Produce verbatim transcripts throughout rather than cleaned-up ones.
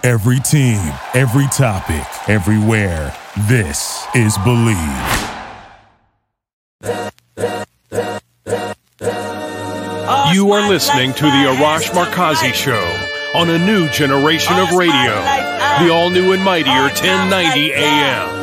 Every team, every topic, everywhere. This is Believe. You are listening to the Arash Markazi Show on a new generation of radio, the all-new and mightier ten ninety A M.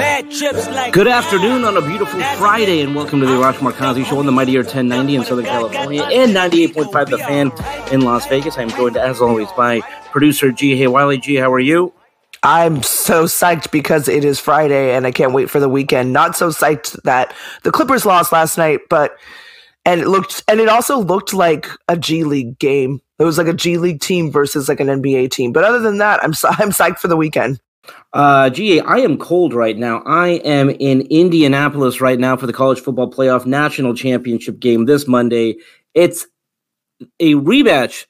Good afternoon on a beautiful Friday, and welcome to the Arash Markazi Show on the mightier ten ninety in Southern California and ninety-eight point five The Fan in Las Vegas. I'm joined, as always, by producer G. Hey, Wiley. G, how are you? I'm so psyched because it is Friday, and I can't wait for the weekend. Not so psyched that the Clippers lost last night, but and it looked and it also looked like a G League game. It was like a G League team versus like an N B A team. But other than that, I'm I'm psyched for the weekend. Uh, G A, I am cold right now. I am in Indianapolis right now for the College Football Playoff National Championship game this Monday. It's a rematch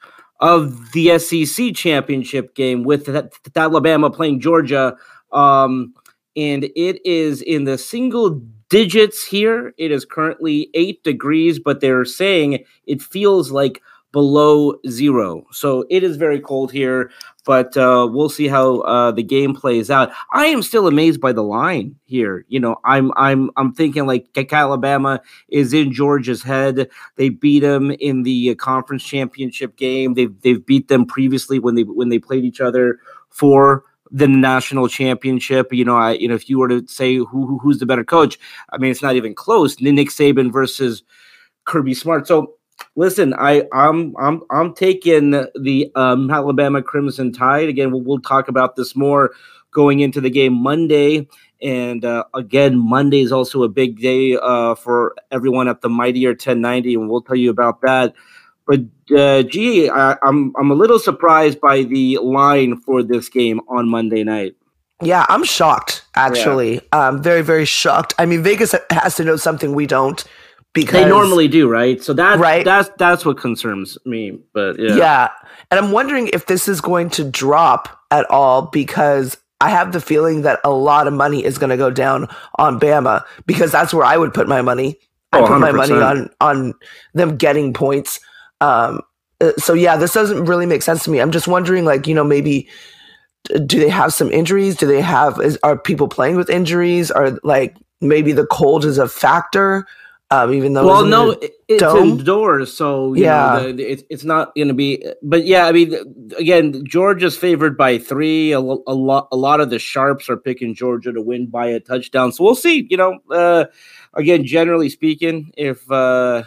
of the S E C Championship game with that, Alabama playing Georgia. Um, and it is in the single digits here. It is currently eight degrees, but they're saying it feels like below zero. So it is very cold here, but uh, we'll see how uh, the game plays out. I am still amazed by the line here. You know, I'm I'm I'm thinking like Alabama is in Georgia's head. They beat them in the conference championship game. They've they've beat them previously when they when they played each other for the national championship. You know, I you know if you were to say who, who who's the better coach, I mean it's not even close. Nick Saban versus Kirby Smart. So. Listen, I, I'm I'm I'm taking the um, Alabama Crimson Tide. Again, we'll, we'll talk about this more going into the game Monday. And uh, again, Monday is also a big day uh, for everyone at the mightier ten ninety, and we'll tell you about that. But uh, gee, I, I'm I'm a little surprised by the line for this game on Monday night. Yeah, I'm shocked. Actually, yeah. um, very very shocked. I mean, Vegas has to know something we don't. Because they normally do, right? So that right? that's that's what concerns me. But yeah. Yeah. And I'm wondering if this is going to drop at all, because I have the feeling that a lot of money is going to go down on Bama, because that's where I would put my money. I oh, put my money on on them getting points. Um, so yeah, this doesn't really make sense to me. I'm just wondering, like, you know, maybe do they have some injuries? Do they have is, are people playing with injuries? Are like maybe the cold is a factor? Um, even though well, no, it's dome? indoors, so you yeah, know, the, it, it's not going to be. But yeah, I mean, again, Georgia's favored by three. A, a lot, a lot of the sharps are picking Georgia to win by a touchdown. So we'll see. You know, uh, again, generally speaking, if uh,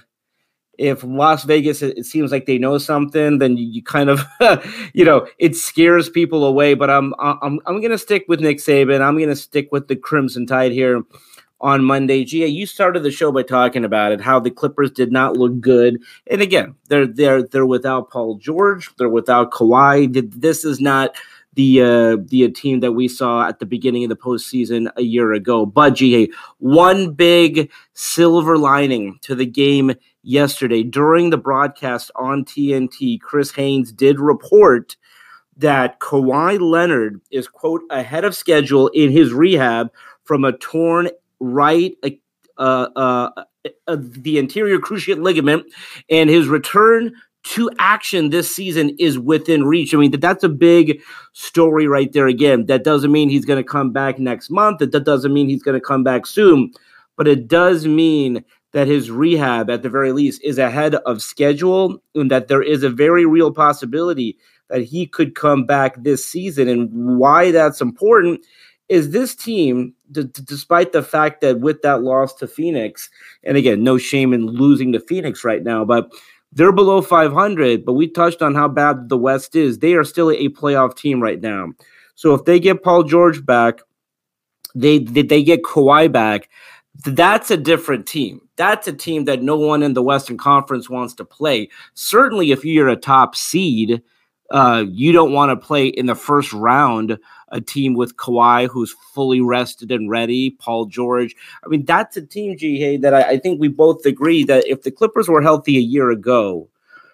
if Las Vegas, it, it seems like they know something, then you, you kind of, you know, it scares people away. But I'm I'm I'm going to stick with Nick Saban. I'm going to stick with the Crimson Tide here. On Monday, Gia, you started the show by talking about it, how the Clippers did not look good. And again, they're they're they're without Paul George, they're without Kawhi. This is not the uh, the team that we saw at the beginning of the postseason a year ago. But Gia, one big silver lining to the game yesterday during the broadcast on T N T, Chris Haynes did report that Kawhi Leonard is, quote, ahead of schedule in his rehab from a torn right, uh, uh, uh, the anterior cruciate ligament, and his return to action this season is within reach. I mean, that, that's a big story right there. Again, that doesn't mean he's going to come back next month. That, that doesn't mean he's going to come back soon, but it does mean that his rehab, at the very least, is ahead of schedule, and that there is a very real possibility that he could come back this season. And why that's important is this team, d- despite the fact that with that loss to Phoenix, and again, no shame in losing to Phoenix right now, but they're below five hundred, but we touched on how bad the West is. They are still a playoff team right now. So if they get Paul George back, they, they, they get Kawhi back, that's a different team. That's a team that no one in the Western Conference wants to play. Certainly if you're a top seed, uh, you don't want to play in the first round a team with Kawhi who's fully rested and ready, Paul George. I mean, that's a team, G. that I, I think we both agree that if the Clippers were healthy a year ago,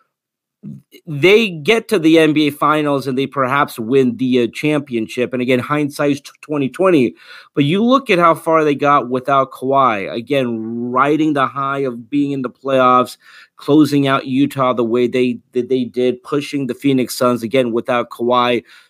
they get to the N B A Finals and they perhaps win the uh, championship. And again, hindsight's twenty twenty. But you look at how far they got without Kawhi. Again, riding the high of being in the playoffs, closing out Utah the way they that they did, pushing the Phoenix Suns again without Kawhi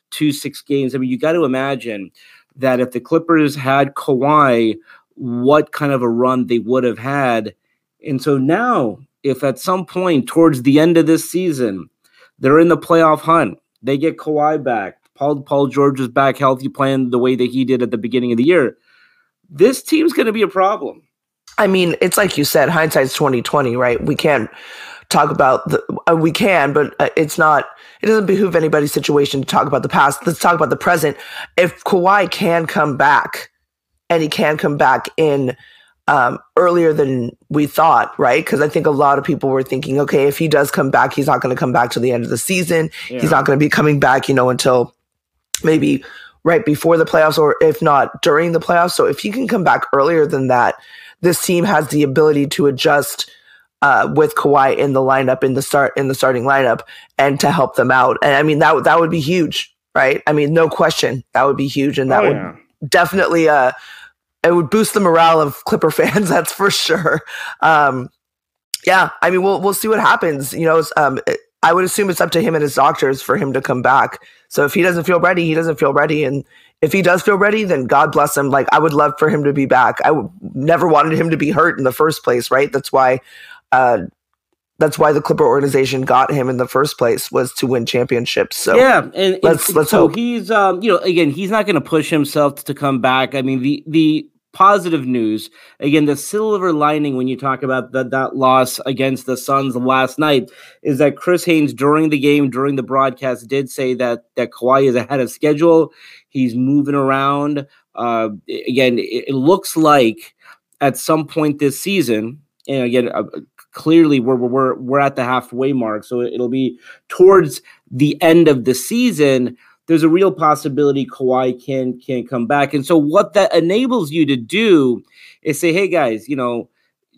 two six games. I mean, you got to imagine that if the Clippers had Kawhi, what kind of a run they would have had. And so now, if at some point towards the end of this season, they're in the playoff hunt, they get Kawhi back, Paul Paul George is back healthy, playing the way that he did at the beginning of the year, this team's going to be a problem. I mean, it's like you said, hindsight's twenty twenty, right? We can't talk about the uh, we can, but uh, it's not. It doesn't behoove anybody's situation to talk about the past. Let's talk about the present. If Kawhi can come back, and he can come back in um, earlier than we thought, right? Because I think a lot of people were thinking, okay, if he does come back, he's not going to come back to the end of the season. Yeah. He's not going to be coming back, you know, until maybe right before the playoffs, or if not during the playoffs. So if he can come back earlier than that, this team has the ability to adjust uh, with Kawhi in the lineup, in the start, in the starting lineup, and to help them out. And I mean, that that would be huge, right? I mean, no question, that would be huge, and that oh, yeah. would definitely uh, it would boost the morale of Clipper fans. That's for sure. Um, yeah, I mean, we'll we'll see what happens. You know, um, it, I would assume it's up to him and his doctors for him to come back. So if he doesn't feel ready, he doesn't feel ready. And if he does feel ready, then God bless him. Like, I would love for him to be back. I w- never wanted him to be hurt in the first place, right? That's why uh, that's why the Clipper organization got him in the first place, was to win championships. So yeah, and, let's and let's so hope. he's um, you know, again, he's not going to push himself to come back. I mean, the the positive news, again, the silver lining when you talk about that that loss against the Suns last night is that Chris Haynes, during the game, during the broadcast, did say that that Kawhi is ahead of schedule. He's moving around. Uh, again, it, it looks like at some point this season, and again, uh, clearly we're we're we're at the halfway mark, so it'll be towards the end of the season. There's a real possibility Kawhi can can come back. And so what that enables you to do is say, hey, guys, you know,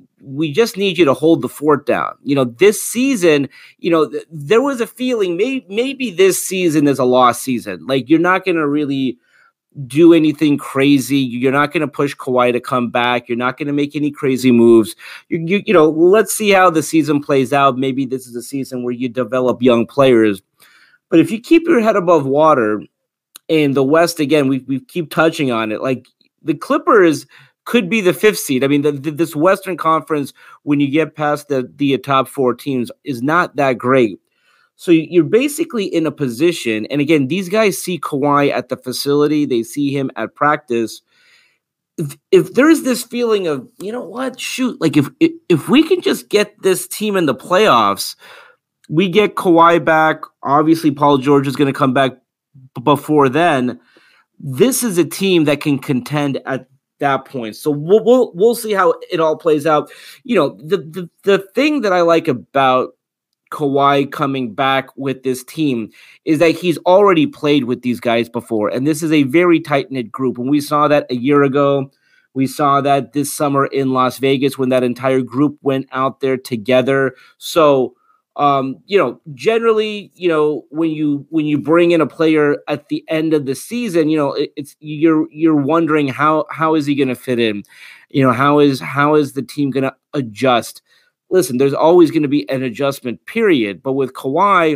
we just need you to hold the fort down. You know, this season, you know, th- there was a feeling maybe, maybe this season is a lost season. Like, you're not going to really do anything crazy. You're not going to push Kawhi to come back. You're not going to make any crazy moves. You, you, you know, let's see how the season plays out. Maybe this is a season where you develop young players. But if you keep your head above water in the West, again, we we keep touching on it, like the Clippers could be the fifth seed. I mean, the, the, this Western Conference, when you get past the, the top four teams, is not that great. So you're basically in a position, and again, these guys see Kawhi at the facility, they see him at practice. If, if there's this feeling of, you know what, shoot, like if if, if we can just get this team in the playoffs, we get Kawhi back. Obviously, Paul George is going to come back b- before then. This is a team that can contend at that point. So we'll we'll, we'll see how it all plays out. You know, the, the the thing that I like about Kawhi coming back with this team is that he's already played with these guys before, and this is a very tight-knit group. And we saw that a year ago. We saw that this summer in Las Vegas when that entire group went out there together. So Um, you know, generally, you know, when you when you bring in a player at the end of the season, you know, it, it's you're you're wondering how how is he going to fit in? You know, how is how is the team going to adjust? Listen, there's always going to be an adjustment period, but with Kawhi,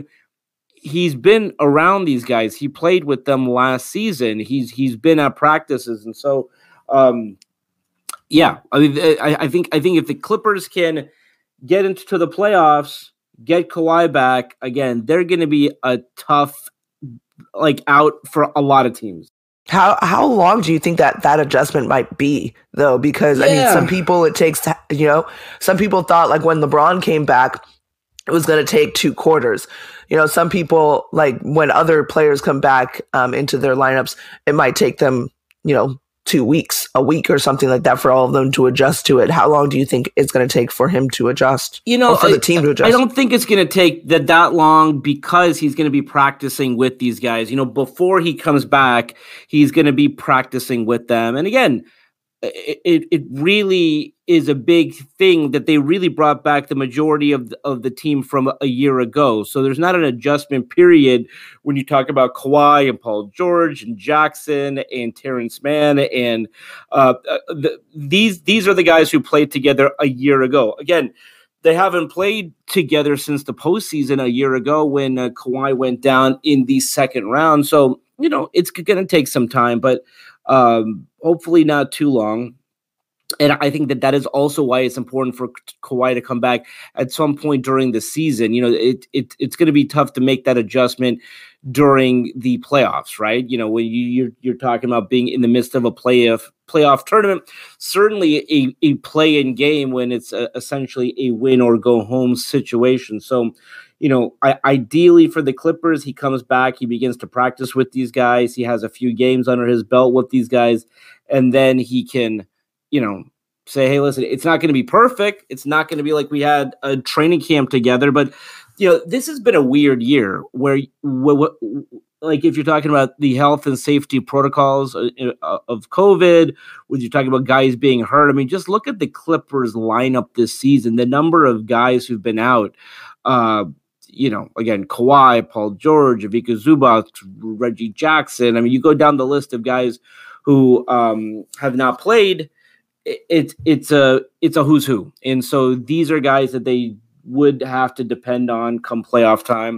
he's been around these guys. He played with them last season. He's he's been at practices, and so, um, yeah, I mean, I, I think I think if the Clippers can get into the playoffs, get Kawhi back, again, they're going to be a tough, like, out for a lot of teams. How how long do you think that that adjustment might be, though? Because, yeah. I mean, some people it takes, you know, some people thought, like, when LeBron came back, it was going to take two quarters. You know, some people, like, when other players come back um, into their lineups, it might take them, you know, two weeks, a week or something like that for all of them to adjust to it. How long do you think it's going to take for him to adjust? You know, or for I, the team to adjust? I don't think it's going to take that, that long because he's going to be practicing with these guys. You know, before he comes back, he's going to be practicing with them. And again, it it really is a big thing that they really brought back the majority of the, of the team from a year ago. So there's not an adjustment period when you talk about Kawhi and Paul George and Jackson and Terrence Mann and uh, the, these these are the guys who played together a year ago. Again, they haven't played together since the postseason a year ago when uh, Kawhi went down in the second round. So you know, it's going to take some time, but um, hopefully not too long. And I think that that is also why it's important for Kawhi to come back at some point during the season. You know, it, it it's going to be tough to make that adjustment during the playoffs, right? You know, when you, you're you're talking about being in the midst of a playoff playoff tournament, certainly a, a play-in game when it's a, essentially a win or go home situation. So, you know, I, ideally for the Clippers, he comes back, he begins to practice with these guys, he has a few games under his belt with these guys, and then he can, you know, say, hey, listen, it's not going to be perfect. It's not going to be like we had a training camp together. But, you know, this has been a weird year where, where like, if you're talking about the health and safety protocols of COVID, when you're talking about guys being hurt, I mean, just look at the Clippers lineup this season, the number of guys who've been out. Uh, you know, again, Kawhi, Paul George, Ivica Zubac, Reggie Jackson. I mean, you go down the list of guys who um, have not played. It's it's a it's a who's who, and so these are guys that they would have to depend on come playoff time.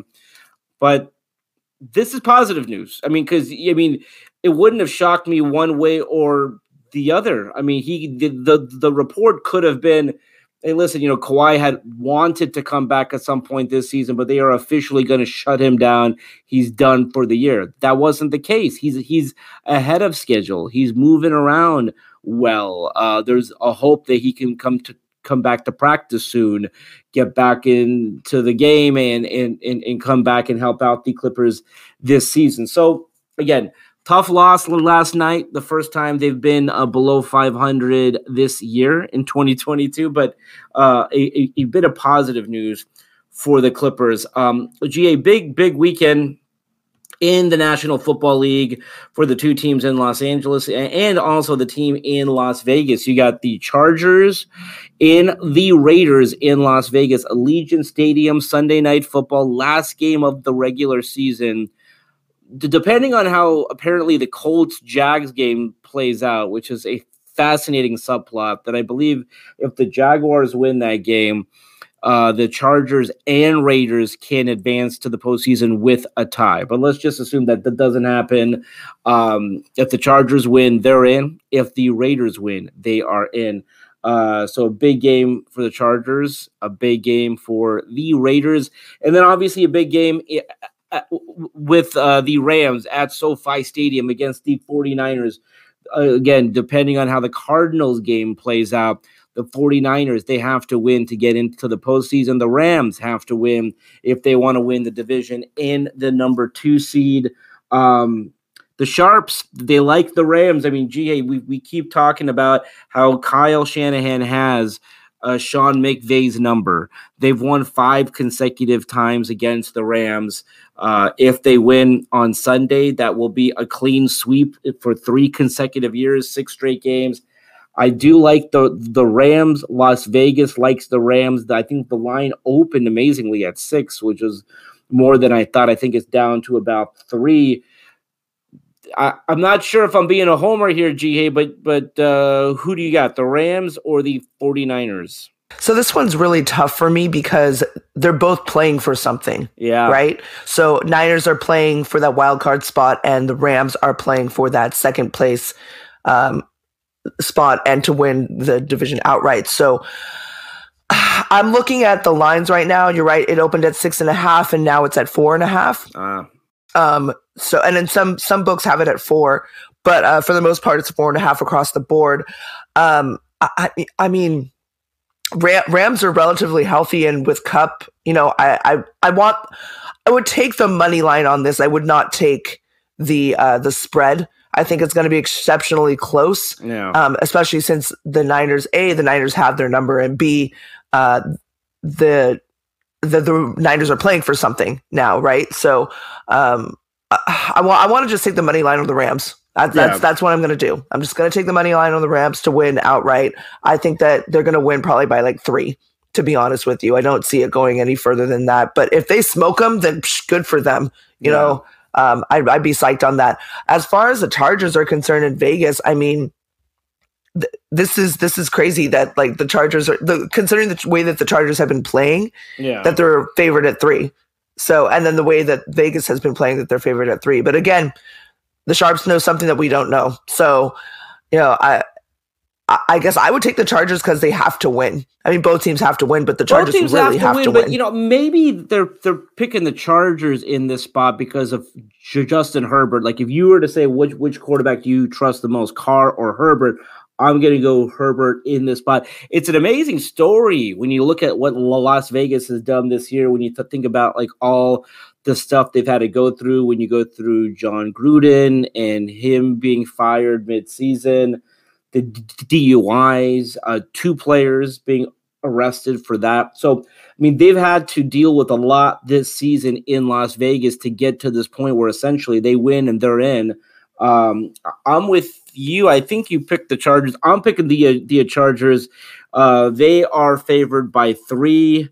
But this is positive news. I mean, because I mean, it wouldn't have shocked me one way or the other. I mean, he the the, the report could have been, hey, listen, you know, Kawhi had wanted to come back at some point this season, but they are officially going to shut him down. He's done for the year. That wasn't the case. He's he's ahead of schedule. He's moving around well. Uh, there's a hope that he can come to come back to practice soon, get back into the game, and and and, and come back and help out the Clippers this season. So again, tough loss last night, the first time they've been uh, below five hundred this year in twenty twenty-two, but uh, a, a bit of positive news for the Clippers. Um, G A, big, big weekend in the National Football League for the two teams in Los Angeles and also the team in Las Vegas. You got the Chargers in the Raiders in Las Vegas, Allegiant Stadium, Sunday Night Football, last game of the regular season. Depending on how apparently the Colts-Jags game plays out, which is a fascinating subplot, that I believe if the Jaguars win that game, uh, the Chargers and Raiders can advance to the postseason with a tie. But let's just assume that that doesn't happen. Um, if the Chargers win, they're in. If the Raiders win, they are in. Uh, so a big game for the Chargers, a big game for the Raiders, and then obviously a big game with uh, the Rams at SoFi Stadium against the 49ers. Uh, again, depending on how the Cardinals game plays out, the 49ers, they have to win to get into the postseason. The Rams have to win if they want to win the division in the number two seed. Um, the Sharps, they like the Rams. I mean, gee, we, we keep talking about how Kyle Shanahan has Uh, Sean McVay's number. They've won five consecutive times against the Rams. Uh, if they win on Sunday, that will be a clean sweep for three consecutive years, six straight games. I do like the the Rams. Las Vegas likes the Rams. I think the line opened amazingly at six, which is more than I thought. I think it's down to about three. I, I'm not sure if I'm being a homer here, G A, but but uh, who do you got, the Rams or the 49ers? So this one's really tough for me because they're both playing for something. Yeah. Right? So Niners are playing for that wild card spot and the Rams are playing for that second place um, spot and to win the division outright. So I'm looking at the lines right now. You're right. It opened at six and a half and now it's at four and a half. Uh. Um, so, and then some, some books have it at four, but, uh, for the most part, it's four and a half across the board. Um, I, I mean, Ram, Rams are relatively healthy, and with Kupp, you know, I, I, I want, I would take the money line on this. I would not take the, uh, the spread. I think it's going to be exceptionally close. Yeah. Um, especially since the Niners, A, the Niners have their number, and B, uh, the, The, the Niners are playing for something now, right? So um, I, I want I want to just take the money line on the Rams. That, that's yeah. that's what I'm going to do. I'm just going to take the money line on the Rams to win outright. I think that they're going to win probably by like three, to be honest with you. I don't see it going any further than that. But if they smoke them, then psh, good for them. You yeah. know, um, I'd, I'd be psyched on that. As far as the Chargers are concerned in Vegas, I mean, This is this is crazy that like the Chargers are the, considering the way that the Chargers have been playing, yeah. that they're favored at three. So and then the way that Vegas has been playing, that they're favored at three. But again, the Sharps know something that we don't know. So, you know, I I guess I would take the Chargers because they have to win. I mean, both teams have to win, but the Chargers both teams really have to, have win, to but, win. You know, maybe they're they're picking the Chargers in this spot because of Justin Herbert. Like, if you were to say which which quarterback do you trust the most, Carr or Herbert, I'm going to go Herbert in this spot. It's an amazing story when you look at what Las Vegas has done this year. When you th- think about like all the stuff they've had to go through, when you go through John Gruden and him being fired mid-season, the D U Is, uh, two players being arrested for that. So, I mean, they've had to deal with a lot this season in Las Vegas to get to this point where essentially they win and they're in. Um, I'm with you. I think you picked the Chargers. I'm picking the, uh, the Chargers. Uh, they are favored by three.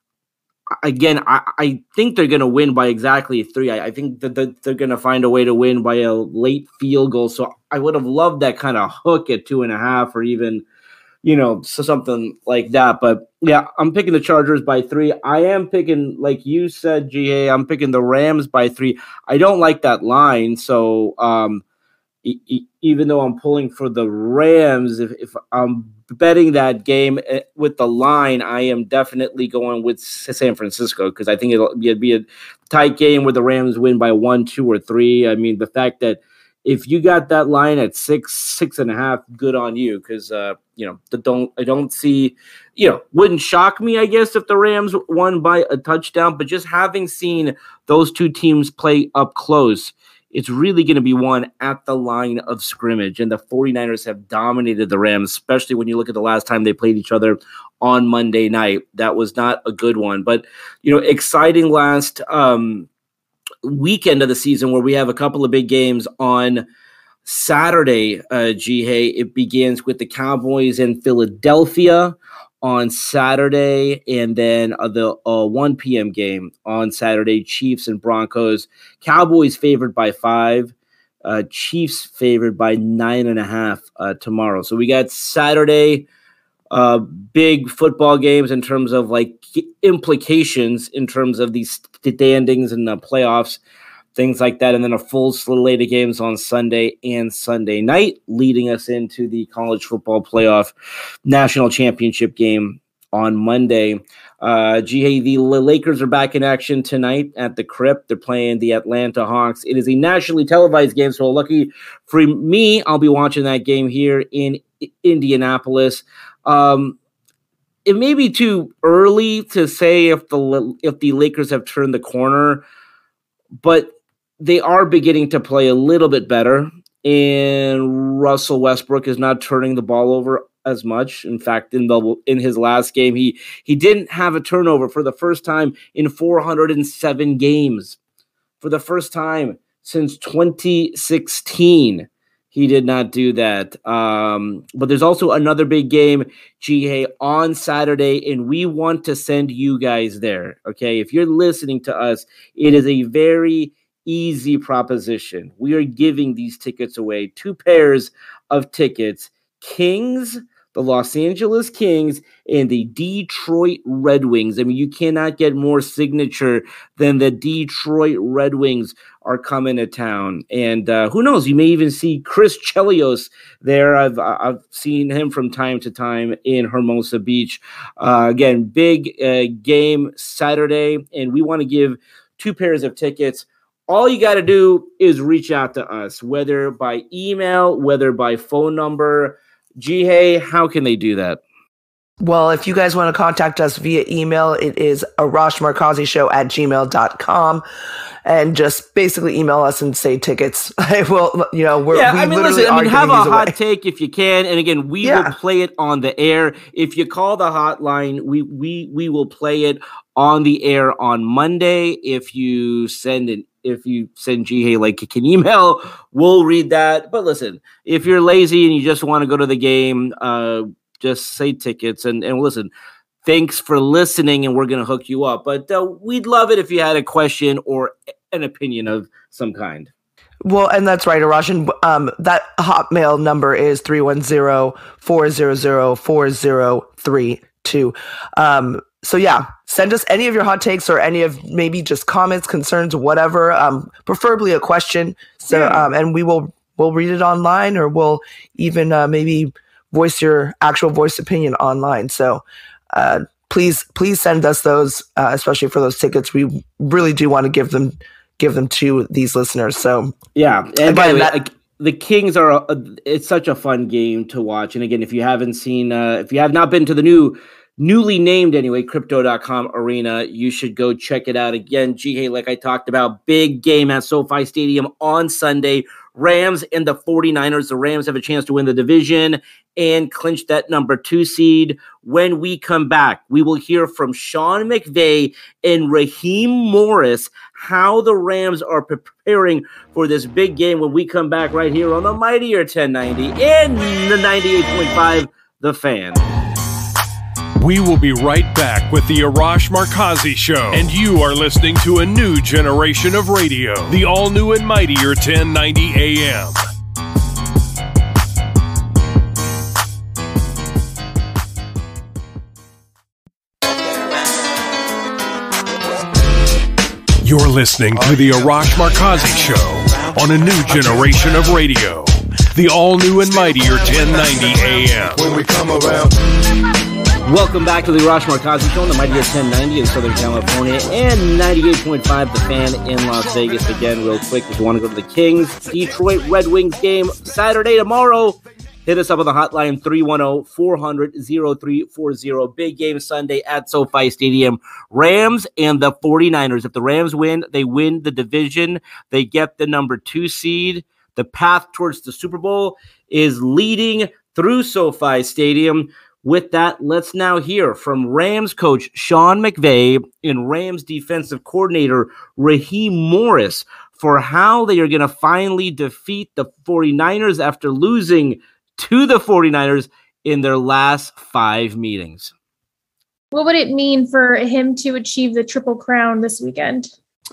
Again, I, I think they're going to win by exactly three. I, I think that the, they're going to find a way to win by a late field goal. So I would have loved that kind of hook at two and a half or even, you know, so something like that. But yeah, I'm picking the Chargers by three. I am picking, like you said, G A, I'm picking the Rams by three. I don't like that line. So um, e- e- even though I'm pulling for the Rams, if, if I'm betting that game with the line, I am definitely going with San Francisco because I think it'll be, it'll be a tight game where the Rams win by one, two, or three. I mean, the fact that if you got that line at six, six and a half, good on you because uh, you know the don't I don't see you know wouldn't shock me, I guess, if the Rams won by a touchdown. But just having seen those two teams play up close, it's really going to be one at the line of scrimmage. And the 49ers have dominated the Rams, especially when you look at the last time they played each other on Monday night. That was not a good one. But, you know, exciting last um, weekend of the season where we have a couple of big games on Saturday, uh, G. Hay. It begins with the Cowboys in Philadelphia on Saturday, and then uh, the uh, one p.m. game on Saturday, Chiefs and Broncos. Cowboys favored by five, uh, Chiefs favored by nine and a half uh, tomorrow. So we got Saturday uh, big football games in terms of like implications in terms of these standings and the playoffs, things like that, and then a full slate of games on Sunday and Sunday night, leading us into the college football playoff national championship game on Monday. Uh, G A, the Lakers are back in action tonight at the Crypt. They're playing the Atlanta Hawks. It is a nationally televised game, so lucky for me, I'll be watching that game here in Indianapolis. Um, it may be too early to say if the if the Lakers have turned the corner, but they are beginning to play a little bit better, and Russell Westbrook is not turning the ball over as much. In fact, in the in his last game, he he didn't have a turnover for the first time in four hundred seven games. For the first time since twenty sixteen, he did not do that. Um, but there's also another big game, G A, on Saturday, and we want to send you guys there. Okay, if you're listening to us, it is a very easy proposition. We are giving these tickets away, two pairs of tickets, Kings, the Los Angeles Kings, and the Detroit Red Wings. I mean, you cannot get more signature than the Detroit Red Wings are coming to town. And uh, who knows, you may even see Chris Chelios there. I've I've seen him from time to time in Hermosa Beach. Uh, again, big uh, game Saturday, and we want to give two pairs of tickets. All you got to do is reach out to us, whether by email, whether by phone number. G. Hay, how can they do that? Well, if you guys want to contact us via email, it is arashmarkazishow at gmail dot com. And just basically email us and say tickets. I will, you know, we're, yeah, we I mean, literally listen, I mean, have a hot away. take if you can. And again, we yeah. will play it on the air. If you call the hotline, we we we will play it on the air on Monday. If you send an If you send G. Hay like an email, we'll read that. But listen, if you're lazy and you just want to go to the game, uh, just say tickets. And, and listen, thanks for listening, and we're going to hook you up. But uh, we'd love it if you had a question or an opinion of some kind. Well, and that's right, Arash. And um, that Hotmail number is three one zero, four zero zero, four zero three two. Um, so yeah, send us any of your hot takes or any of maybe just comments, concerns, whatever. Um, preferably a question. So yeah. um, and we will we'll read it online, or we'll even uh, maybe voice your actual voice opinion online. So uh, please please send us those, uh, especially for those tickets. We really do want to give them give them to these listeners. So yeah, and again, by the way, that, the Kings are a, it's such a fun game to watch. And again, if you haven't seen, uh, if you have not been to the new. Newly named anyway, Crypto dot com Arena. You should go check it out. Again, G-Hey, like I talked about, big game at SoFi Stadium on Sunday. Rams and the forty-niners. The Rams have a chance to win the division and clinch that number two seed. When we come back, we will hear from Sean McVay and Raheem Morris how the Rams are preparing for this big game when we come back right here on the Mightier ten ninety in the ninety-eight point five The Fan. We will be right back with the Arash Markazi Show, and you are listening to a new generation of radio, the all-new and mightier ten ninety A M. You're listening to the Arash Markazi Show on a new generation of radio, the all-new and mightier ten ninety A M. When we come around. Welcome back to the Arash Markazi Show on the Mightier ten ninety in Southern California and ninety-eight point five The Fan in Las Vegas. Again, real quick, if you want to go to the Kings Detroit Red Wings game Saturday tomorrow, hit us up on the hotline three one zero, four hundred, oh three four zero. Big game Sunday at SoFi Stadium. Rams and the forty-niners. If the Rams win, they win the division. They get the number two seed. The path towards the Super Bowl is leading through SoFi Stadium. With that, let's now hear from Rams coach Sean McVay and Rams defensive coordinator Raheem Morris for how they are going to finally defeat the forty-niners after losing to the forty-niners in their last five meetings. What would it mean for him to achieve the Triple Crown this weekend?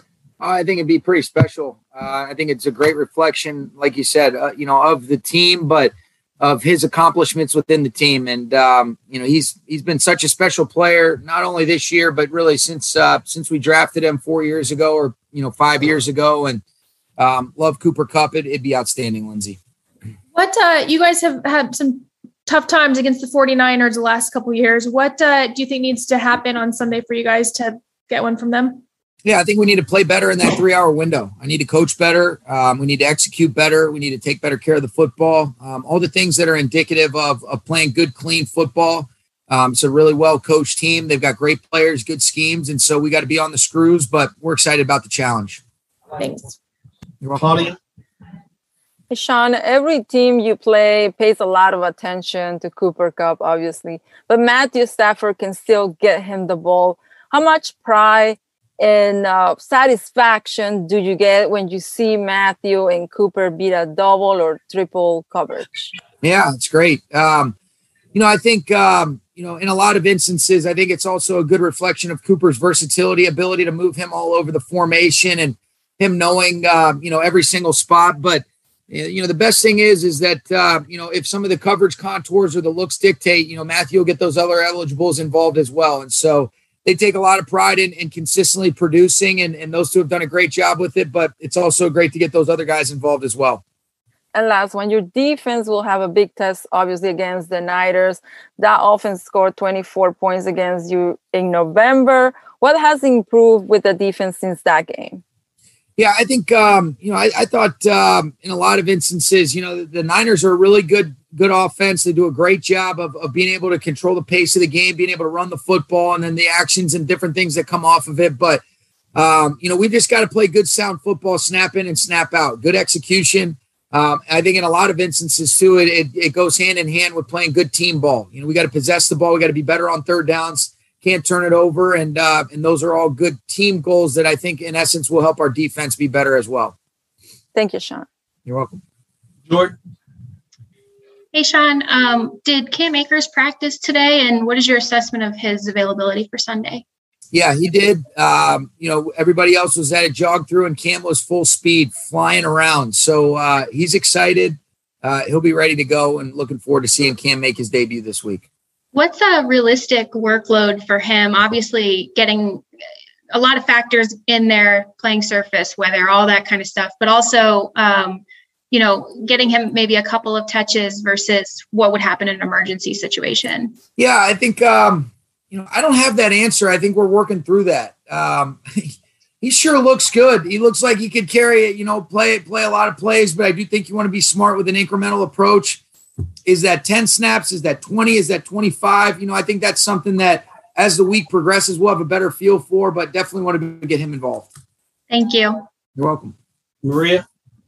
I think it'd be pretty special. Uh, I think it's a great reflection, like you said, uh, you know, of the team, but of his accomplishments within the team. And, um, you know, he's he's been such a special player, not only this year, but really since uh, since we drafted him four years ago or, you know, five years ago. And um, love Cooper Kupp. It, it'd be outstanding, Lindsay. What uh, you guys have had some tough times against the forty-niners the last couple of years. What uh, do you think needs to happen on Sunday for you guys to get one from them? Yeah, I think we need to play better in that three-hour window. I need to coach better. Um, we need to execute better. We need to take better care of the football. Um, all the things that are indicative of, of playing good, clean football. Um, it's a really well-coached team. They've got great players, good schemes, and so we got to be on the screws, but we're excited about the challenge. Thanks. You're welcome. Hey, Sean, every team you play pays a lot of attention to Cooper Kupp, obviously, but Matthew Stafford can still get him the ball. How much pride and uh, satisfaction do you get when you see Matthew and Cooper beat a double or triple coverage? Yeah, it's great. Um, you know, I think, um, you know, in a lot of instances, I think it's also a good reflection of Cooper's versatility, ability to move him all over the formation and him knowing, uh, you know, every single spot. But, you know, the best thing is, is that, uh, you know, if some of the coverage contours or the looks dictate, you know, Matthew will get those other eligibles involved as well. And so they take a lot of pride in, in consistently producing, and, and those two have done a great job with it, but it's also great to get those other guys involved as well. And last one, your defense will have a big test, obviously, against the Niners. That offense scored twenty-four points against you in November. What has improved with the defense since that game? Yeah, I think, um, you know, I, I thought um, in a lot of instances, you know, the, the Niners are a really good, good offense. They do a great job of, of being able to control the pace of the game, being able to run the football, and then the actions and different things that come off of it. But, um, you know, we've just got to play good, sound football, snap in and snap out, good execution. Um, I think in a lot of instances, too, it, it, it goes hand in hand with playing good team ball. You know, we got to possess the ball. We got to be better on third downs. Can't turn it over. And uh, and those are all good team goals that I think, in essence, will help our defense be better as well. Thank you, Sean. You're welcome. Jordan. Hey, Sean, um, did Cam Akers practice today, and what is your assessment of his availability for Sunday? Yeah, he did. Um, you know, everybody else was at a jog through, and Cam was full speed, flying around. So uh, he's excited. Uh, he'll be ready to go, and looking forward to seeing Cam make his debut this week. What's a realistic workload for him? Obviously, getting a lot of factors in there, playing surface, weather, all that kind of stuff, but also, um, you know, getting him maybe a couple of touches versus what would happen in an emergency situation. Yeah, I think, um, you know, I don't have that answer. I think we're working through that. Um, he sure looks good. He looks like he could carry it, you know, play play a lot of plays, but I do think you want to be smart with an incremental approach. Is that ten snaps? Is that twenty? Is that twenty-five? You know, I think that's something that as the week progresses, we'll have a better feel for, but definitely want to get him involved. Thank you. You're welcome. Maria?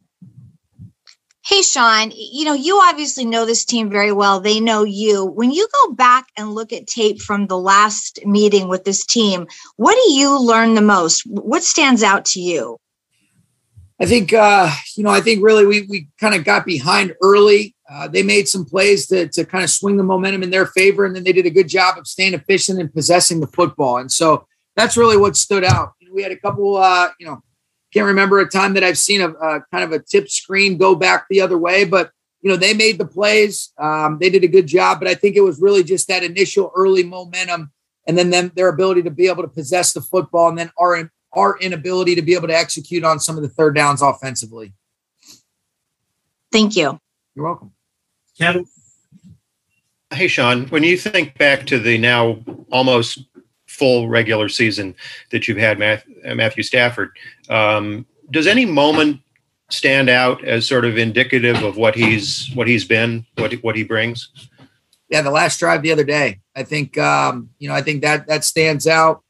Hey, Sean, you know, you obviously know this team very well. They know you. When you go back and look at tape from the last meeting with this team, what do you learn the most? What stands out to you? I think, uh, you know, I think really we we kind of got behind early. Uh, they made some plays to, to kind of swing the momentum in their favor, and then they did a good job of staying efficient and possessing the football. And so that's really what stood out. You know, we had a couple, uh, you know, can't remember a time that I've seen a, a kind of a tip screen go back the other way, but, you know, they made the plays. Um, they did a good job, but I think it was really just that initial early momentum and then them, their ability to be able to possess the football and then our, our inability to be able to execute on some of the third downs offensively. Thank you. You're welcome. Kevin? Hey, Sean, when you think back to the now almost full regular season that you've had, Matthew Stafford, um, does any moment stand out as sort of indicative of what he's what he's been, what what he brings? Yeah, the last drive the other day. I think um, you know, I think that that stands out.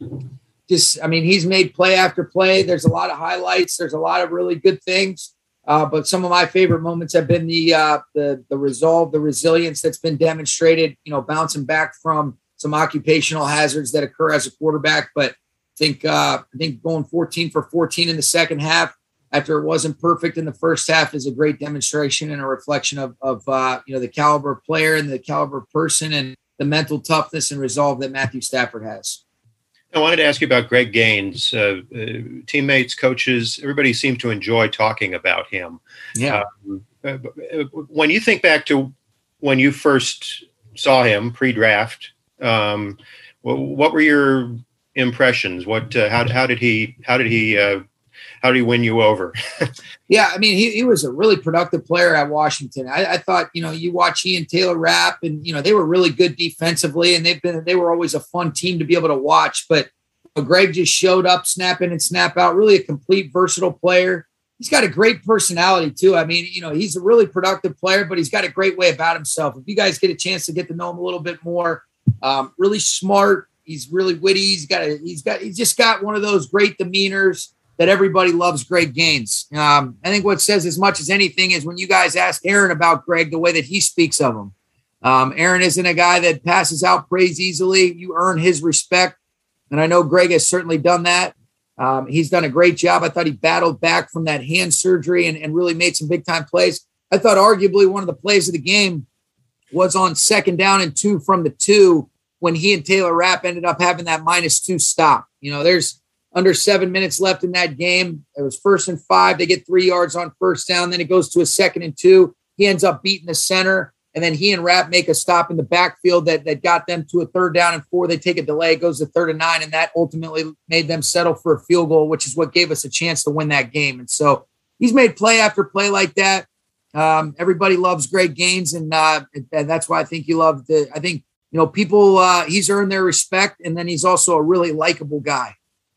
Just, I mean, he's made play after play. There's a lot of highlights. There's a lot of really good things. Uh, but some of my favorite moments have been the uh, the the resolve, the resilience that's been demonstrated. You know, bouncing back from some occupational hazards that occur as a quarterback, but I think uh, I think going fourteen for fourteen in the second half after it wasn't perfect in the first half is a great demonstration and a reflection of, of uh, you know, the caliber of player and the caliber of person and the mental toughness and resolve that Matthew Stafford has. I wanted to ask you about Greg Gaines. Uh, uh, teammates, coaches, everybody seemed to enjoy talking about him. Yeah. Um, uh, when you think back to when you first saw him pre-draft, um, what were your impressions? What, uh, how, how did he, how did he, uh, how did he win you over? Yeah, I mean, he, he was a really productive player at Washington. I, I thought, you know, you watch he and Taylor Rapp, and you know they were really good defensively, and they've been they were always a fun team to be able to watch. But you know, Greg just showed up, snap in and snap out. Really a complete, versatile player. He's got a great personality too. I mean, you know, he's a really productive player, but he's got a great way about himself. If you guys get a chance to get to know him a little bit more, um, really smart. He's really witty. He's got a, he's got he's just got one of those great demeanors that everybody loves Greg Gaines. Um, I think what says as much as anything is when you guys ask Aaron about Greg, the way that he speaks of him. Um, Aaron isn't a guy that passes out praise easily. You earn his respect. And I know Greg has certainly done that. Um, he's done a great job. I thought he battled back from that hand surgery and, and really made some big time plays. I thought arguably one of the plays of the game was on second down and two from the two when he and Taylor Rapp ended up having that minus two stop. You know, there's under seven minutes left in that game. It was first and five. They get three yards on first down. Then it goes to a second and two. He ends up beating the center. And then he and Rapp make a stop in the backfield that, that got them to a third down and four. They take a delay. It goes to third and nine. And that ultimately made them settle for a field goal, which is what gave us a chance to win that game. And so he's made play after play like that. Um, everybody loves Greg Gaines. And, uh, and that's why I think you love the, I think, you know, people, uh, he's earned their respect. And then he's also a really likable guy.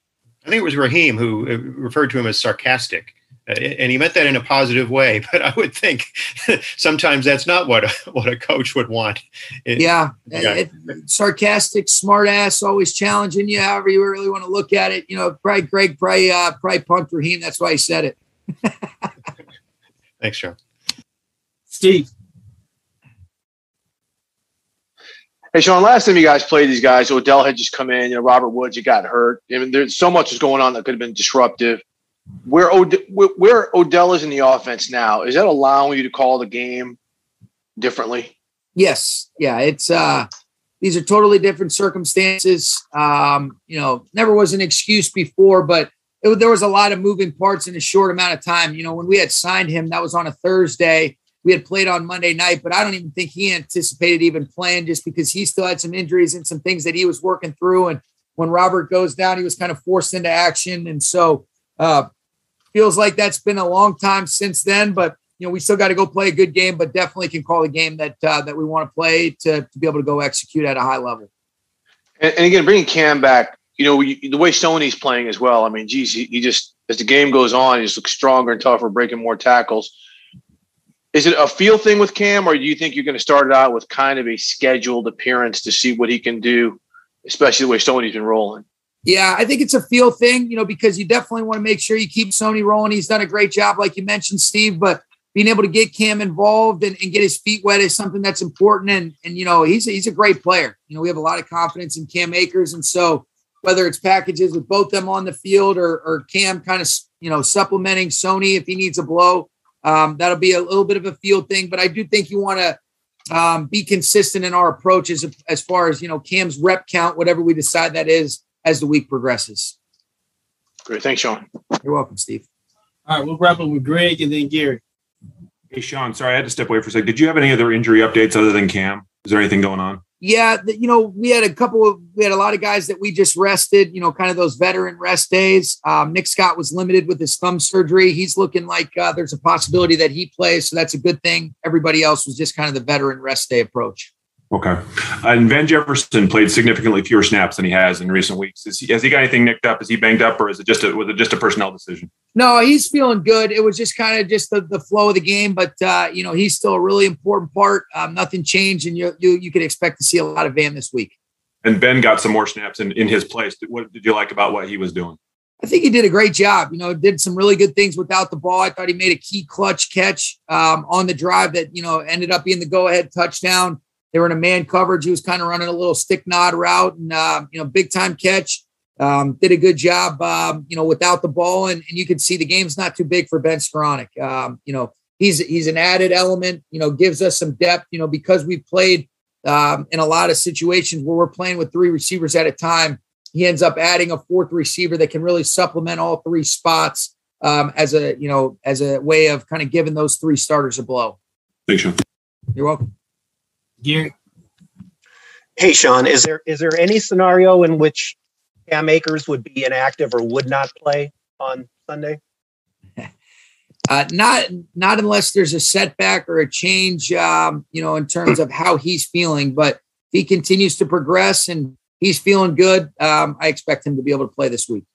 I think it was Raheem who referred to him as sarcastic, uh, and he meant that in a positive way. But I would think sometimes that's not what a, what a coach would want. It, yeah, yeah. It, sarcastic, smart ass, always challenging you. However you really want to look at it, you know, probably Greg, probably, uh, probably punked Raheem. That's why he said it. Thanks, Sean. Steve. Hey, Sean, last time you guys played these guys, Odell had just come in, you know, Robert Woods, you got hurt. I mean, there's so much is going on that could have been disruptive. Where, Od- where Odell is in the offense now, is that allowing you to call the game differently? Yes. Yeah. It's, uh, these are totally different circumstances. Um, you know, never was an excuse before, but it, there was a lot of moving parts in a short amount of time. You know, when we had signed him, that was on a Thursday. we had played on Monday night, but I don't even think he anticipated even playing just because he still had some injuries and some things that he was working through. And when Robert goes down, he was kind of forced into action. And so uh, feels like that's been a long time since then, but you know, we still got to go play a good game, but definitely can call a game that, uh, that we want to play to, to be able to go execute at a high level. And, and again, bringing Cam back, you know, we, the way Stoney's playing as well. I mean, geez, he, he just, as the game goes on, he just looks stronger and tougher, breaking more tackles. Is it a feel thing with Cam, or do you think you're going to start it out with kind of a scheduled appearance to see what he can do, especially the way Stoney's been rolling? Yeah, I think it's a feel thing, you know, because you definitely want to make sure you keep Stoney rolling. He's done a great job, like you mentioned, Steve, but being able to get Cam involved and, and get his feet wet is something that's important. And, and, you know, he's a, he's a great player. You know, we have a lot of confidence in Cam Akers. And so whether it's packages with both them on the field or, or Cam kind of, you know, supplementing Stoney if he needs a blow, um, that'll be a little bit of a field thing. But I do think you want to um, be consistent in our approach as, as far as, you know, Cam's rep count, whatever we decide that is as the week progresses. Great. Thanks, Sean. You're welcome, Steve. All right, we'll wrap up with Greg and then Gary. Hey, Sean, sorry, I had to step away for a second. Did you have any other injury updates other than Cam? Is there anything going on? Yeah, the, you know, we had a couple of, we had a lot of guys that we just rested, you know, kind of those veteran rest days. Um, Nick Scott was limited with his thumb surgery. He's looking like uh, there's a possibility that he plays. So that's a good thing. Everybody else was just kind of the veteran rest day approach. Okay. And Van Jefferson played significantly fewer snaps than he has in recent weeks. Is he, has he got anything nicked up? Is he banged up, or is it just a, was it just a personnel decision? No, he's feeling good. It was just kind of just the, the flow of the game, but uh, you know, he's still a really important part. Um, nothing changed, and you, you you can expect to see a lot of Van this week. And Ben got some more snaps in, in his place. What did you like about what he was doing? I think he did a great job. You know, did some really good things without the ball. I thought he made a key clutch catch um, on the drive that, you know, ended up being the go-ahead touchdown. They were in a man coverage. He was kind of running a little stick nod route and, uh, you know, big time catch. Um, did a good job, um, you know, without the ball. And, and you could see the game's not too big for Ben Skoranek. Um, you know, he's, he's an added element, you know, gives us some depth, you know, because we've played um, in a lot of situations where we're playing with three receivers at a time. He ends up adding a fourth receiver that can really supplement all three spots um, as a, you know, as a way of kind of giving those three starters a blow. Thanks, Sean. You're welcome. Gary. Hey, Sean, is there is there any scenario in which Cam Akers would be inactive or would not play on Sunday? Uh, not not unless there's a setback or a change, um, you know, in terms of how he's feeling. But if he continues to progress and he's feeling good, um, I expect him to be able to play this week.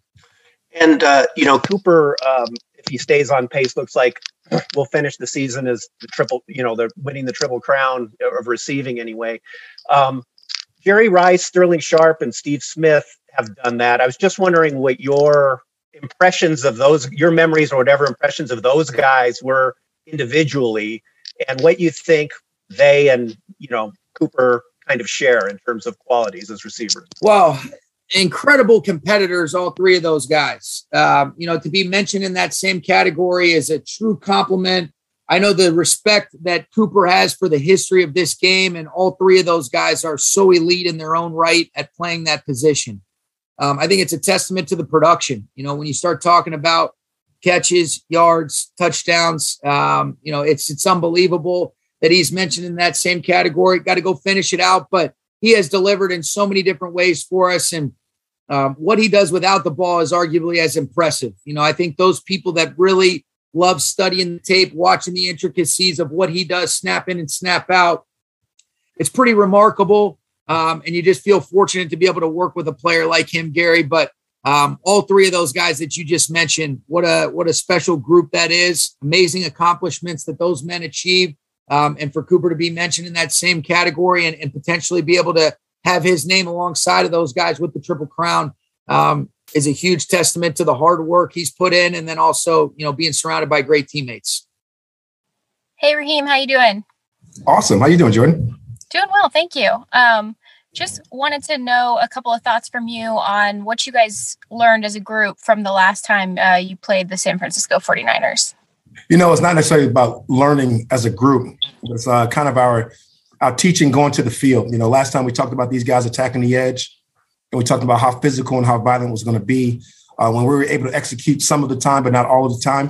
And, uh, you know, Cooper, um, if he stays on pace, looks like we'll finish the season as the triple, you know, they're winning the triple crown of receiving anyway. Um, Jerry Rice, Sterling Sharp, and Steve Smith have done that. I was just wondering what your impressions of those, your memories or whatever impressions of those guys were individually, and what you think they and, you know, Cooper kind of share in terms of qualities as receivers. Well, incredible competitors, all three of those guys. Um, you know, to be mentioned in that same category is a true compliment. I know the respect that Cooper has for the history of this game, and all three of those guys are so elite in their own right at playing that position. Um, I think it's a testament to the production. You know, when you start talking about catches, yards, touchdowns, um, you know, it's it's unbelievable that he's mentioned in that same category. Got to go finish it out, but he has delivered in so many different ways for us. And um, what he does without the ball is arguably as impressive. You know, I think those people that really love studying the tape, watching the intricacies of what he does snap in and snap out, it's pretty remarkable. Um, and you just feel fortunate to be able to work with a player like him, Gary. But um, all three of those guys that you just mentioned, what a what a special group that is. Amazing accomplishments that those men achieved. Um, and for Cooper to be mentioned in that same category and, and potentially be able to have his name alongside of those guys with the Triple Crown um, is a huge testament to the hard work he's put in. And then also, you know, being surrounded by great teammates. Hey, Raheem, how you doing? Awesome. How you doing, Jordan? Doing well, thank you. Um, just wanted to know a couple of thoughts from you on what you guys learned as a group from the last time uh, you played the San Francisco forty-niners. You know, it's not necessarily about learning as a group. It's uh, kind of our our teaching going to the field. You know, last time we talked about these guys attacking the edge, and we talked about how physical and how violent it was going to be uh, when we were able to execute some of the time, but not all of the time.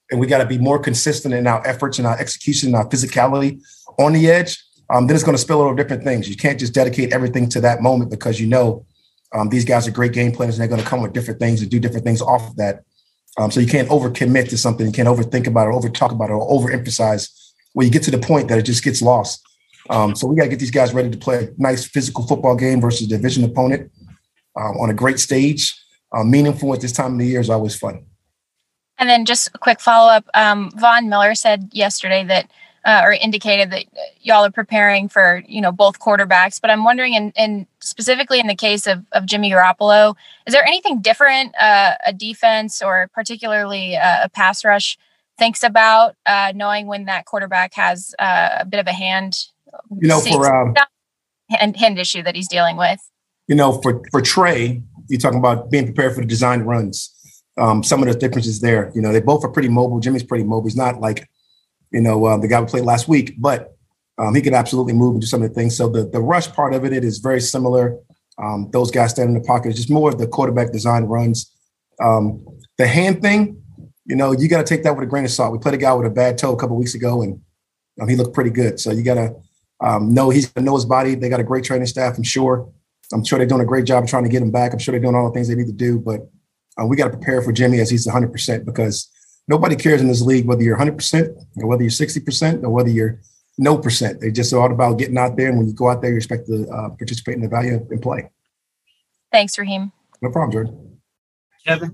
and we got to be more consistent in our efforts and our execution and our physicality on the edge, um, then it's going to spill over different things. You can't just dedicate everything to that moment because you know um, these guys are great game planners and they're going to come with different things and do different things off of that. Um, so you can't overcommit to something. You can't overthink about it, over talk about it, or overemphasize where you get to the point that it just gets lost. Um, so we got to get these guys ready to play a nice physical football game versus a division opponent um, on a great stage. Uh, meaningful at this time of the year is always fun. And then just a quick follow-up. Um, Von Miller said yesterday that, uh, or indicated that y'all are preparing for, you know, both quarterbacks. But I'm wondering, in, in specifically in the case of, of Jimmy Garoppolo, is there anything different uh, a defense or particularly uh, a pass rush thinks about uh, knowing when that quarterback has uh, a bit of a hand, you know, for um, hand, hand issue that he's dealing with? You know, for for Trey, you're talking about being prepared for the design runs. Um, some of the differences there, you know, they both are pretty mobile. Jimmy's pretty mobile. He's not like, you know, uh, the guy we played last week, but um, he can absolutely move and do some of the things. So the, the rush part of it, it is very similar. Um, those guys standing in the pocket, it's just more of the quarterback design runs. Um, the hand thing, you know, you got to take that with a grain of salt. We played a guy with a bad toe a couple of weeks ago, and um, he looked pretty good. So you got to um, know he's going to know his body. They got a great training staff, I'm sure. I'm sure they're doing a great job of trying to get him back. I'm sure they're doing all the things they need to do, but uh, we got to prepare for Jimmy as he's one hundred percent because nobody cares in this league whether you're one hundred percent or whether you're sixty percent or whether you're no percent. They're just all about getting out there, and when you go out there, you expect to uh, participate in the value and play. Thanks, Raheem. No problem, Jordan. Kevin?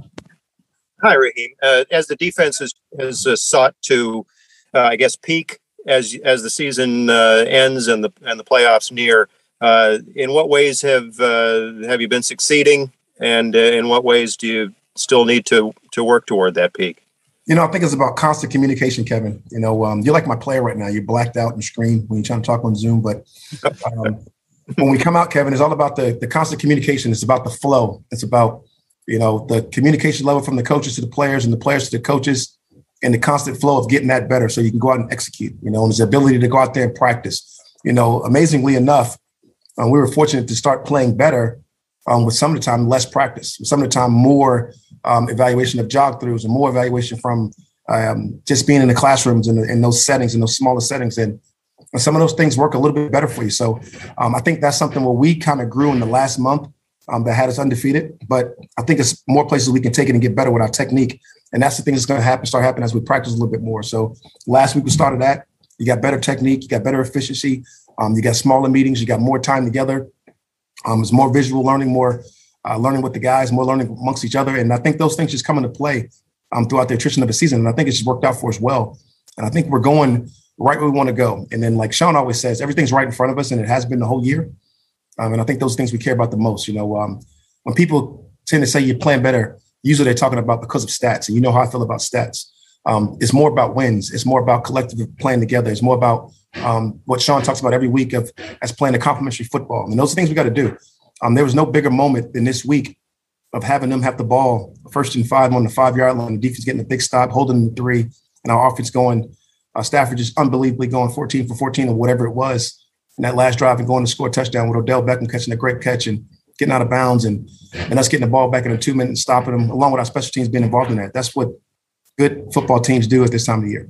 Hi, Raheem. Uh, as the defense has, has uh, sought to, uh, I guess, peak as as the season uh, ends and the and the playoffs near, uh, in what ways have uh, have you been succeeding, and uh, in what ways do you still need to to work toward that peak? You know, I think it's about constant communication, Kevin. You know, um, you're like my player right now. You're blacked out and screen when you're trying to talk on Zoom. But um, when we come out, Kevin, it's all about the, the constant communication. It's about the flow. It's about, you know, the communication level from the coaches to the players and the players to the coaches and the constant flow of getting that better so you can go out and execute, you know, and his ability to go out there and practice. You know, amazingly enough, um, we were fortunate to start playing better um, with some of the time less practice, with some of the time more Um, evaluation of jog throughs and more evaluation from um, just being in the classrooms and in, in those settings, in those smaller settings. And, and some of those things work a little bit better for you. So um, I think that's something where we kind of grew in the last month um, that had us undefeated. But I think it's more places we can take it and get better with our technique. And that's the thing that's going to happen, start happening as we practice a little bit more. So last week we started that. You got better technique, you got better efficiency, um, you got smaller meetings, you got more time together. Um, it's more visual learning, more Uh, learning with the guys, more learning amongst each other. And I think those things just come into play um, throughout the attrition of the season. And I think it's just worked out for us well. And I think we're going right where we want to go. And then, like Sean always says, everything's right in front of us, and it has been the whole year. Um, and I think those things we care about the most. You know, um, when people tend to say you're playing better, usually they're talking about because of stats. And you know how I feel about stats. Um, it's more about wins. It's more about collective playing together. It's more about um, what Sean talks about every week of as playing a complementary football. And those are things we got to do. Um, there was no bigger moment than this week of having them have the ball first and five on the five-yard line, the defense getting a big stop, holding the three, and our offense going, uh, Stafford just unbelievably going fourteen for fourteen or whatever it was in that last drive and going to score a touchdown with Odell Beckham catching a great catch and getting out of bounds and, and us getting the ball back in a two-minute and stopping them, along with our special teams being involved in that. That's what good football teams do at this time of the year.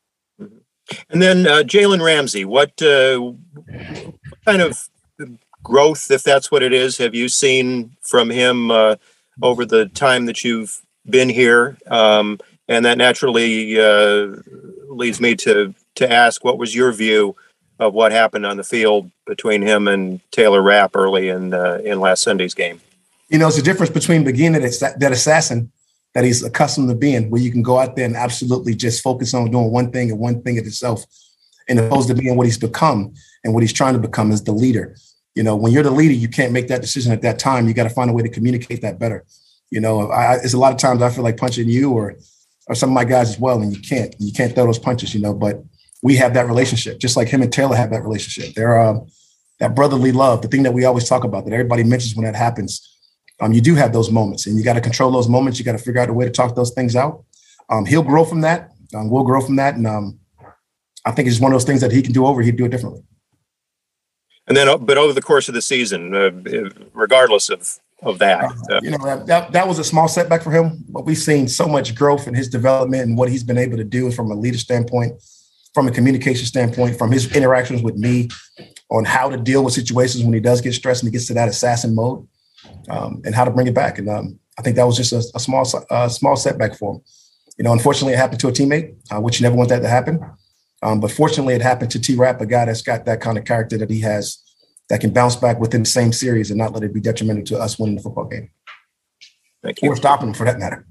And then uh, Jalen Ramsey, what, uh, what kind of growth, if that's what it is, have you seen from him uh, over the time that you've been here? Um, and that naturally uh, leads me to to ask, what was your view of what happened on the field between him and Taylor Rapp early in uh, in last Sunday's game? You know, it's the difference between being that, that assassin that he's accustomed to being, where you can go out there and absolutely just focus on doing one thing and one thing at itself, and opposed to being what he's become and what he's trying to become as the leader. You know, when you're the leader, you can't make that decision at that time. You got to find a way to communicate that better. You know, I, it's a lot of times I feel like punching you or or some of my guys as well, and you can't. You can't throw those punches, you know, but we have that relationship, just like him and Taylor have that relationship. They're uh, that brotherly love, the thing that we always talk about, that everybody mentions when that happens. Um, you do have those moments, and you got to control those moments. You got to figure out a way to talk those things out. Um, he'll grow from that. Um, we'll grow from that. And um, I think it's one of those things that he can do over, he'd do it differently. And then, but over the course of the season, uh, regardless of of that. Uh, you know, that, that that was a small setback for him, but we've seen so much growth in his development and what he's been able to do from a leader standpoint, from a communication standpoint, from his interactions with me on how to deal with situations when he does get stressed and he gets to that assassin mode, um, and how to bring it back. And um, I think that was just a, a small uh, small setback for him. You know, unfortunately, it happened to a teammate, uh, which you never want that to happen. Um, but fortunately, it happened to T-Rap, a guy that's got that kind of character that he has, that can bounce back within the same series and not let it be detrimental to us winning the football game. Thank you. Or stopping them, for that matter.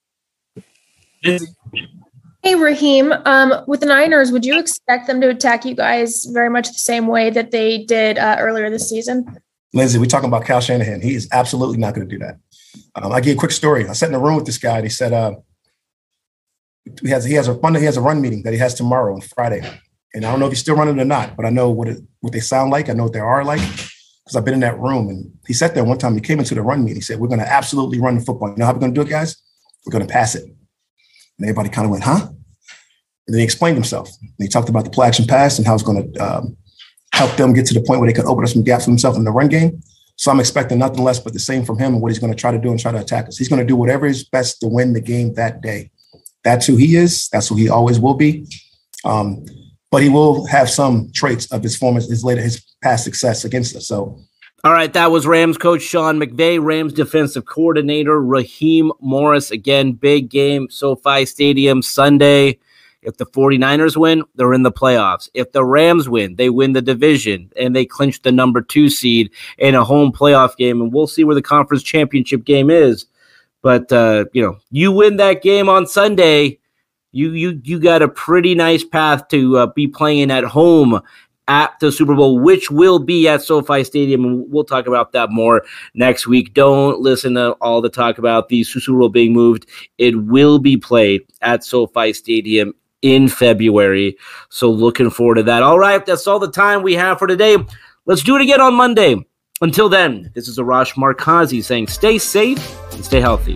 Hey, Raheem, um, with the Niners, would you expect them to attack you guys very much the same way that they did uh, earlier this season? Lindsay, we're talking about Kyle Shanahan. He is absolutely not going to do that. Um, I'll give you a quick story. I sat in a room with this guy, and he said uh, he has he has a he has a run meeting that he has tomorrow on Friday. And I don't know if he's still running or not, but I know what it, what they sound like. I know what they are like because I've been in that room. And he sat there one time. He came into the run meeting. He said, "We're going to absolutely run the football. You know how we're going to do it, guys? We're going to pass it." And everybody kind of went, "Huh?" And then he explained himself. And he talked about the play action pass and how it's going to um, help them get to the point where they could open up some gaps for themselves in the run game. So I'm expecting nothing less but the same from him and what he's going to try to do and try to attack us. He's going to do whatever is best to win the game that day. That's who he is. That's who he always will be. Um, but he will have some traits of his former, his later, his past success against us. So, all right, that was Rams coach Sean McVay, Rams defensive coordinator Raheem Morris. Again, big game, SoFi Stadium Sunday. If the 49ers win, they're in the playoffs. If the Rams win, they win the division and they clinch the number two seed in a home playoff game. And we'll see where the conference championship game is. But, uh, you know, you win that game on Sunday, you you you got a pretty nice path to uh, be playing at home at the Super Bowl, which will be at SoFi Stadium. And we'll talk about that more next week. Don't listen to all the talk about the Super Bowl being moved. It will be played at SoFi Stadium in February. So looking forward to that. All right, that's all the time we have for today. Let's do it again on Monday. Until then, this is Arash Markazi saying stay safe and stay healthy.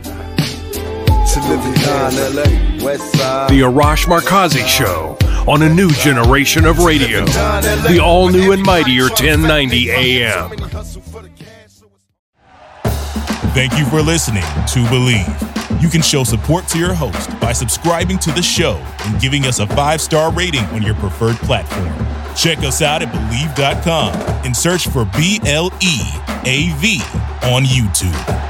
The Arash Markazi Show on a new generation of radio. The all-new and mightier ten ninety A M. Thank you for listening to Believe. You can show support to your host by subscribing to the show and giving us a five-star rating on your preferred platform. Check us out at Believe dot com and search for B L E A V on YouTube.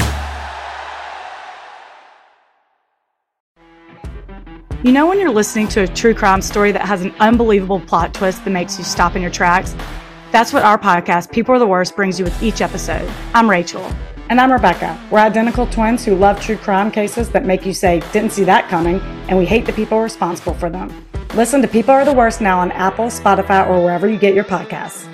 You know when you're listening to a true crime story that has an unbelievable plot twist that makes you stop in your tracks? That's what our podcast, People Are the Worst, brings you with each episode. I'm Rachel. And I'm Rebecca. We're identical twins who love true crime cases that make you say, didn't see that coming, and we hate the people responsible for them. Listen to People Are the Worst now on Apple, Spotify, or wherever you get your podcasts.